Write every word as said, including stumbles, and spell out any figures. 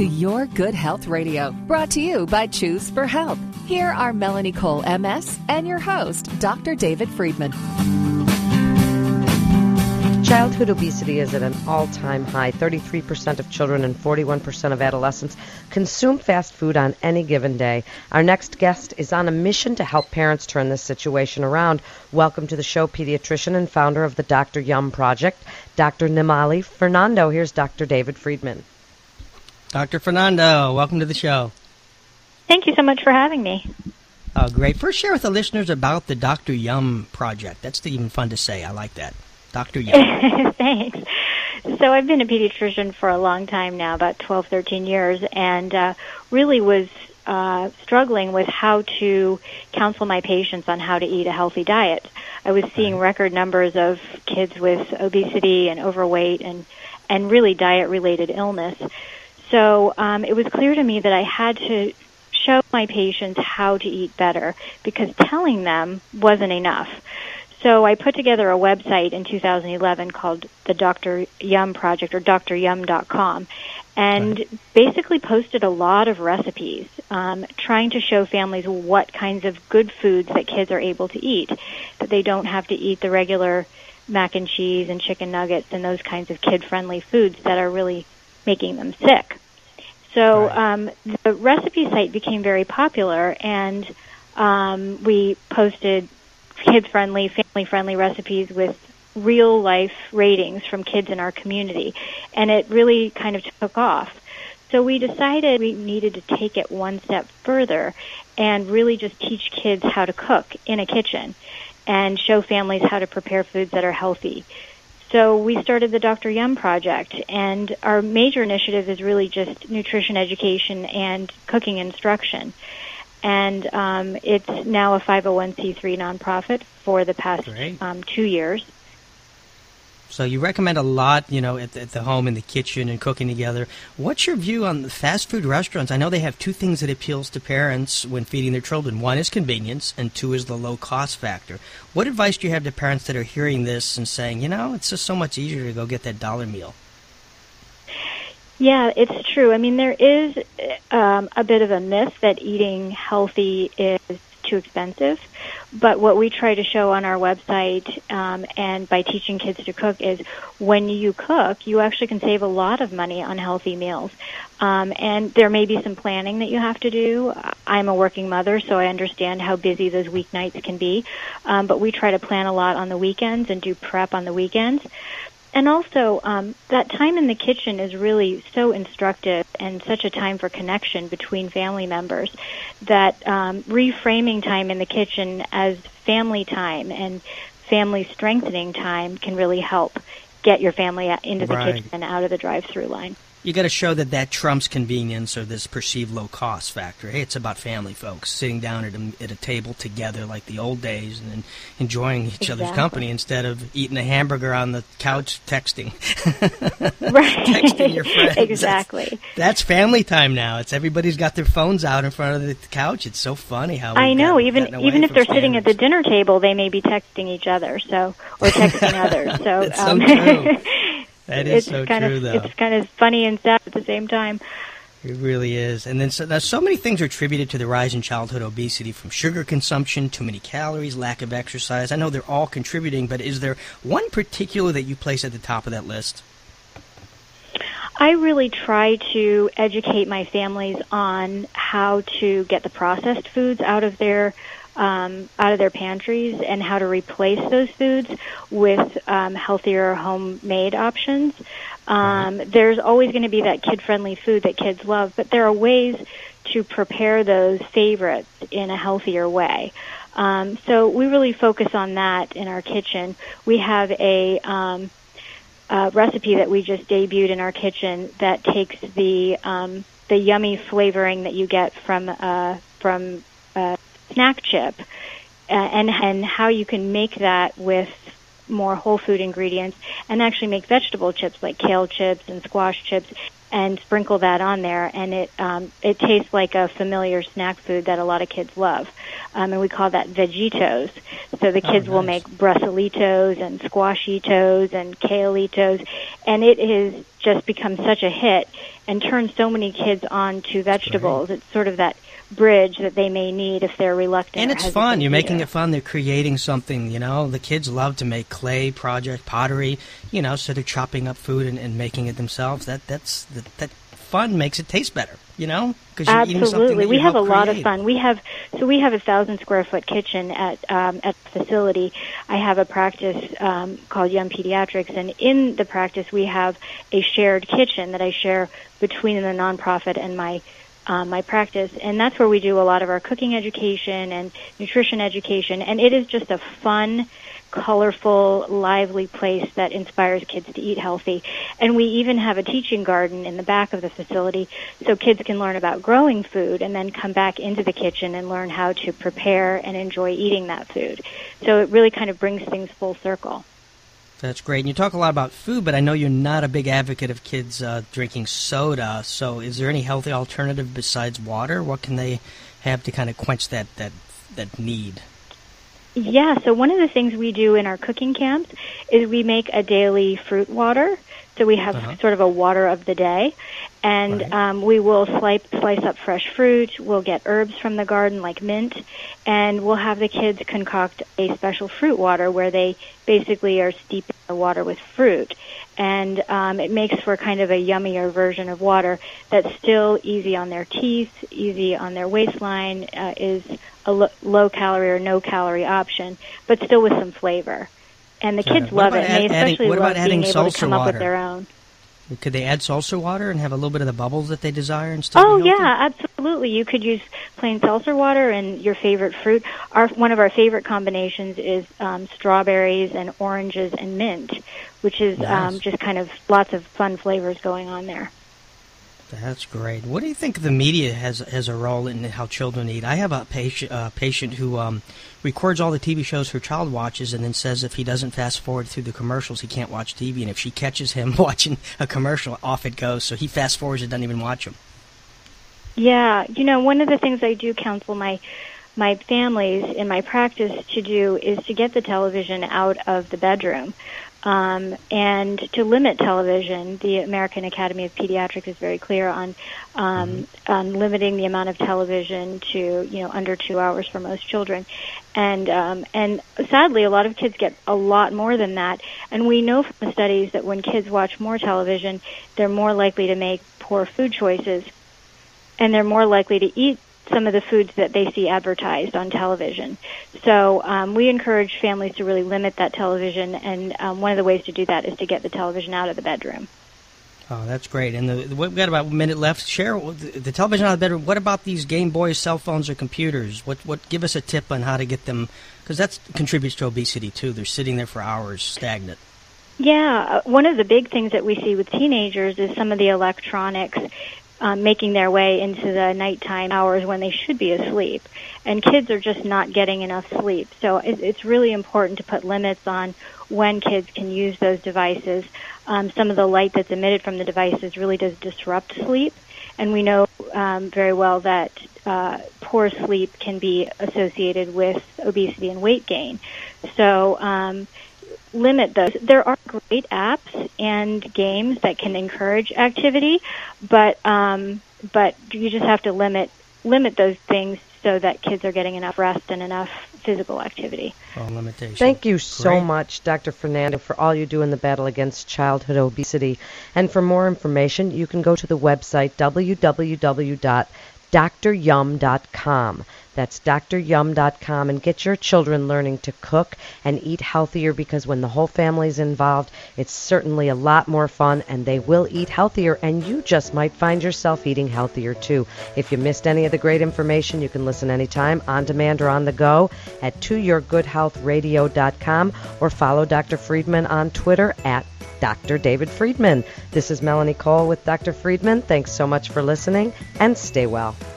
to Your Good Health Radio, brought to you by Choose for Health. Here are Melanie Cole, M S, and your host, Doctor David Friedman. Childhood obesity is at an all-time high. thirty-three percent of children and forty-one percent of adolescents consume fast food on any given day. Our next guest is on a mission to help parents turn this situation around. Welcome to the show, pediatrician and founder of the Doctor Yum Project, Doctor Nimali Fernando. Here's Doctor David Friedman. Doctor Fernando, welcome to the show. Thank you so much for having me. Oh, great. First, share with the listeners about the Doctor Yum Project. That's even fun to say. I like that. Doctor Yum. Thanks. So I've been a pediatrician for a long time now, about twelve, thirteen years, and uh, really was uh, struggling with how to counsel my patients on how to eat a healthy diet. I was seeing record numbers of kids with obesity and overweight and, and really diet-related illness. So um, it was clear to me that I had to show my patients how to eat better because telling them wasn't enough. So I put together a website in two thousand eleven called the Doctor Yum Project, or D R yum dot com, and right. basically posted a lot of recipes, um, trying to show families what kinds of good foods that kids are able to eat, that they don't have to eat the regular mac and cheese and chicken nuggets and those kinds of kid-friendly foods that are really making them sick. So um, the recipe site became very popular, and um, we posted kid-friendly, family-friendly recipes with real-life ratings from kids in our community, and it really kind of took off. So we decided we needed to take it one step further and really just teach kids how to cook in a kitchen and show families how to prepare foods that are healthy. So we started the Doctor Yum Project, and our major initiative is really just nutrition education and cooking instruction. And um, it's now a five oh one c three nonprofit for the past um, two years. So you recommend a lot, you know, at the, at the home, in the kitchen, and cooking together. What's your view on the fast food restaurants? I know they have two things that appeals to parents when feeding their children. One is convenience, and two is the low cost factor. What advice do you have to parents that are hearing this and saying, you know, it's just so much easier to go get that dollar meal? Yeah, it's true. I mean, there is um, a bit of a myth that eating healthy is too expensive. But what we try to show on our website um, and by teaching kids to cook is when you cook, you actually can save a lot of money on healthy meals. Um, and there may be some planning that you have to do. I'm a working mother, so I understand how busy those weeknights can be. Um, but we try to plan a lot on the weekends and do prep on the weekends. And also, um, that time in the kitchen is really so instructive and such a time for connection between family members that um, reframing time in the kitchen as family time and family strengthening time can really help get your family into the right. kitchen and out of the drive-through line. You got to show that that trumps convenience or this perceived low-cost factor. Hey, it's about family, folks, sitting down at a, at a table together like the old days and, and enjoying each exactly. other's company instead of eating a hamburger on the couch texting. Right. Texting your friends. Exactly. That's, that's family time now. It's everybody's got their phones out in front of the couch. It's so funny how I know. gotten, even gotten even if they're standards. sitting at the dinner table, they may be texting each other, so or texting others. So, That's um, so true. That is it's so kind true, of, though. It's kind of funny and sad at the same time. It really is. And then so, now so many things are attributed to the rise in childhood obesity, from sugar consumption, too many calories, lack of exercise. I know they're all contributing, but is there one particular that you place at the top of that list? I really try to educate my families on how to get the processed foods out of their Um, out of their pantries and how to replace those foods with um, healthier homemade options. Um, there's always going to be that kid-friendly food that kids love, but there are ways to prepare those favorites in a healthier way. Um, so we really focus on that in our kitchen. We have a um, uh, recipe that we just debuted in our kitchen that takes the um, the yummy flavoring that you get from uh, from uh, snack chip, uh, and and how you can make that with more whole food ingredients and actually make vegetable chips like kale chips and squash chips and sprinkle that on there, and it um, it tastes like a familiar snack food that a lot of kids love. Um, and we call that Vegitos. So the kids oh, nice. will make Brusselitos and Squashitos and Kaleetos, and it is just become such a hit and turns so many kids on to vegetables. It's sort of that bridge that they may need if they're reluctant. And or it's fun. You're making either. it fun. They're creating something, you know. The kids love to make clay project, pottery, you know, so they're chopping up food and, and making it themselves. That that's that, that fun makes it taste better, you know? Because you're eating something Absolutely. that We you have a helped lot of create. fun. We have so we have a thousand square foot kitchen at um, at the facility. I have a practice um, called Young Pediatrics, and in the practice we have a shared kitchen that I share between the nonprofit and my um, my practice, and that's where we do a lot of our cooking education and nutrition education, and it is just a fun, colorful, lively place that inspires kids to eat healthy. And we even have a teaching garden in the back of the facility so kids can learn about growing food and then come back into the kitchen and learn how to prepare and enjoy eating that food. So it really kind of brings things full circle. That's great. And you talk a lot about food, but I know you're not a big advocate of kids uh, drinking soda. So is there any healthy alternative besides water? What can they have to kind of quench that, that, that need? Yeah, so one of the things we do in our cooking camps is we make a daily fruit water. So we have uh-huh. sort of a water of the day. And right. um, we will slice, slice up fresh fruit. We'll get herbs from the garden like mint. And we'll have the kids concoct a special fruit water where they basically are steeping the water with fruit. And um, it makes for kind of a yummier version of water that's still easy on their teeth, easy on their waistline, uh, is a lo- low-calorie or no-calorie option, but still with some flavor. And the kids what love it, and they add, especially adding, love being able to come water? up with their own. Could they add salsa water and have a little bit of the bubbles that they desire and still Oh, be healthy? yeah, absolutely. You could use plain seltzer water and your favorite fruit. Our One of our favorite combinations is um, strawberries and oranges and mint, which is nice. um, just kind of lots of fun flavors going on there. That's great. What do you think the media has has a role in how children eat? I have a patient uh, patient who um, records all the T V shows her child watches and then says if he doesn't fast forward through the commercials, he can't watch T V. And if she catches him watching a commercial, off it goes. So he fast forwards and doesn't even watch them. Yeah, you know, one of the things I do counsel my my families in my practice to do is to get the television out of the bedroom. Um, and to limit television. The American Academy of Pediatrics is very clear on um, mm-hmm. on limiting the amount of television to, you know, under two hours for most children. And um, and sadly, a lot of kids get a lot more than that. And we know from the studies that when kids watch more television, they're more likely to make poor food choices, and they're more likely to eat some of the foods that they see advertised on television. So um, we encourage families to really limit that television, and um, one of the ways to do that is to get the television out of the bedroom. Oh, that's great. And the, we've got about a minute left. Share the, the television out of the bedroom. What about these Game Boys, cell phones, or computers? What what? Give us a tip on how to get them, because that contributes to obesity, too. They're sitting there for hours, stagnant. Yeah, one of the big things that we see with teenagers is some of the electronics Um, making their way into the nighttime hours when they should be asleep. And kids are just not getting enough sleep. So it, it's really important to put limits on when kids can use those devices. Um, some of the light that's emitted from the devices really does disrupt sleep. And we know um, very well that uh, poor sleep can be associated with obesity and weight gain. So um, limit those. There are great apps and games that can encourage activity, but um, but you just have to limit limit those things so that kids are getting enough rest and enough physical activity. Oh, limitation. Thank you so Great. much, Doctor Fernando, for all you do in the battle against childhood obesity. And for more information, you can go to the website w w w dot dr yum dot com. That's dr yum dot com, and get your children learning to cook and eat healthier, because when the whole family's involved, it's certainly a lot more fun, and they will eat healthier, and you just might find yourself eating healthier too. If you missed any of the great information, you can listen anytime, on demand or on the go, at to your good health radio dot com, or follow Doctor Friedman on Twitter at Doctor David Friedman. This is Melanie Cole with Doctor Friedman. Thanks so much for listening, and stay well.